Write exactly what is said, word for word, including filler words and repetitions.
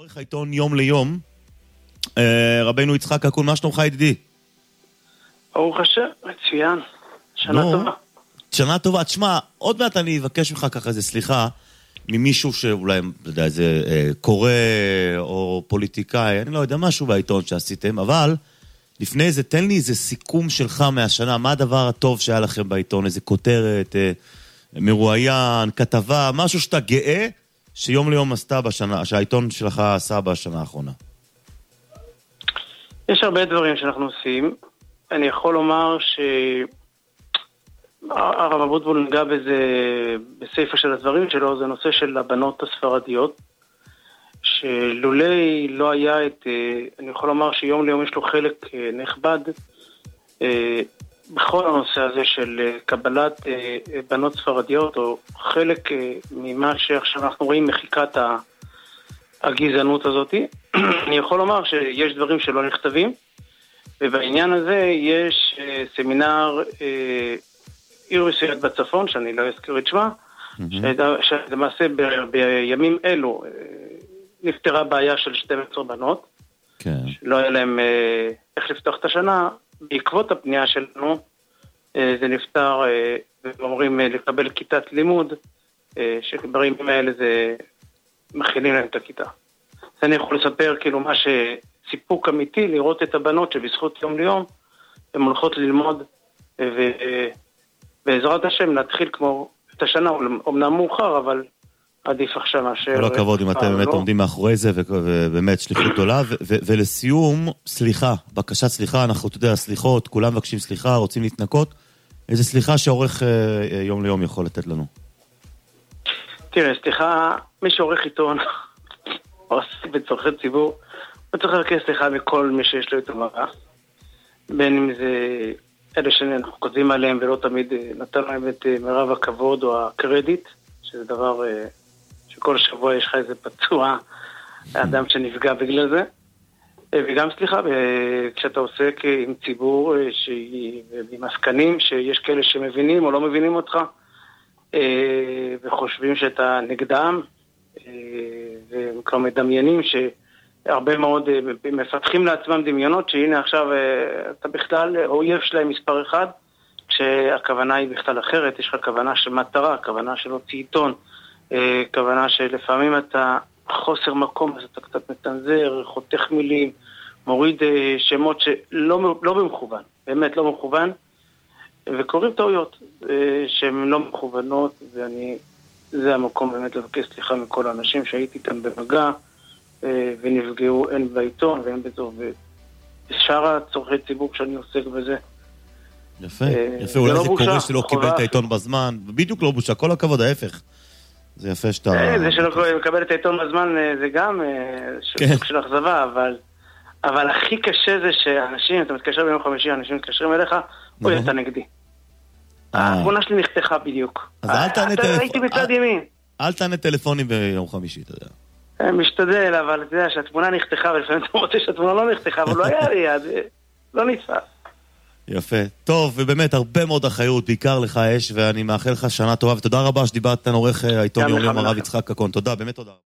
עורך העיתון יום ליום. רבינו יצחק קקון, מה שלומך ידידי? ברוך השם, מצוין. שנה נו, טובה. שנה טובה. תשמע, עוד מעט אני אבקש ממך ככה איזה סליחה ממישהו שאולי, לא יודע, איזה אה, קורא או פוליטיקאי, אני לא יודע, משהו בעיתון שעשיתם, אבל לפני זה, תן לי איזה סיכום שלך מהשנה, מה הדבר הטוב שהיה לכם בעיתון, איזה כותרת, אה, מרואיין, כתבה, משהו שאתה גאה שיום ליום עשתה בשנה, שהעיתון שלך עשה בשנה האחרונה. יש הרבה דברים שאנחנו עושים. אני יכול לומר שהרב אבוטבול נגע בזה בספר של הדברים שלו, זה נושא של הבנות הספרדיות, שלולי לא היה את, אני יכול לומר שיום ליום יש לו חלק נכבד בכל הנושא הזה של קבלת בנות ספרדיות, או חלק ממה שעכשיו אנחנו רואים מחיקת הגזענות הזאת. אני יכול לומר שיש דברים שלא נכתבים, ובעניין הזה יש סמינר עיר מסוימת בצפון, שאני לא אזכיר את שמה, שלמעשה בימים אלו נפתרה בעיה של שתים עשרה בנות, שלא היה להם איך לפתוח את השנה. בעקבות הפנייה שלנו זה נפתר, ואומרים לקבל כיתת לימוד, שבימים האלה זה מכינים להם את הכיתה. אני יכול לספר כאילו מה שסיפוק אמיתי, לראות את הבנות שבזכות יום ליום הן הולכות ללמוד, ובעזרת השם להתחיל כמו את השנה, אומנם מאוחר, אבל עדיף עכשיו מאשר... כל הכבוד אם אתם באמת עומדים מאחורי זה, ובאמת שליחות גדולה. ולסיום, סליחה, בקשת סליחה, אנחנו, אתה יודע, סליחות, כולם מבקשים סליחה, רוצים להתנקות, איזה סליחה שעורך יום ליום יכול לתת לנו? תראה, סליחה, מי שעורך עיתון, או עושה בצורכי ציבור, הוא צריך לרכז סליחה מכל מי שיש לו את המראה, בין אם זה אלה שאנחנו כותבים עליהם ולא תמיד נתן להם את מרב הכבוד או הקרדיט, שזה דבר שכל שבוע יש לך איזה פצוע, האדם שנפגע בגלל זה. וגם סליחה, כשאתה עוסק עם ציבור עם עסקנים, שיש כאלה שמבינים או לא מבינים אותך, וחושבים שאתה נגדם, וכבר מדמיינים שהרבה מאוד מפתחים לעצמם דמיונות, שהנה עכשיו אתה בכלל אויב שלהם מספר אחד, כשהכוונה היא בכלל אחרת. יש לך כוונה של מטרה, כוונה של הוציא עיתון, כוונה שלפעמים אתה חוסר מקום, אז אתה קצת מתנזר, חותך מילים, מוריד שמות שלא לא במכוון, באמת לא במכוון, וקוראים טעויות שהן לא מכוונות, ואני, זה המקום באמת לבקש סליחה מכל האנשים שהייתי איתם במגע, ונפגעו הן בעיתון והן בתור, ושאר הצורכי ציבור שאני עוסק בזה. יפה, יפה, אולי זה קורה שלא קיבל את העיתון בזמן, בדיוק לא בושה, כל הכבוד, ההפך. זה יפה שאתה... זה שלא מקבל את העיתון בזמן זה גם סוג של אכזבה, אבל... אבל הכי קשה זה שאנשים, אתה מתקשר ביום חמישי, אנשים מתקשרים אליך, אוי, אתה נגדי. התמונה שלי נחתכה בדיוק. אז אל תענה טלפון... הייתי בצד ימין. אל תענה טלפונים ביום חמישי, אתה יודע. משתדל, אבל אתה יודע שהתמונה נחתכה, ולפעמים אתה רוצה שהתמונה לא נחתכה, אבל לא היה ליד, לא נתפס. יפה. טוב, ובאמת הרבה מאוד אחריות, בעיקר לך אש, ואני מאחל לך שנה טובה, ותודה רבה שדיברת עורך העיתון יום ליום הרב יצחק קקון. תודה, באמת תודה.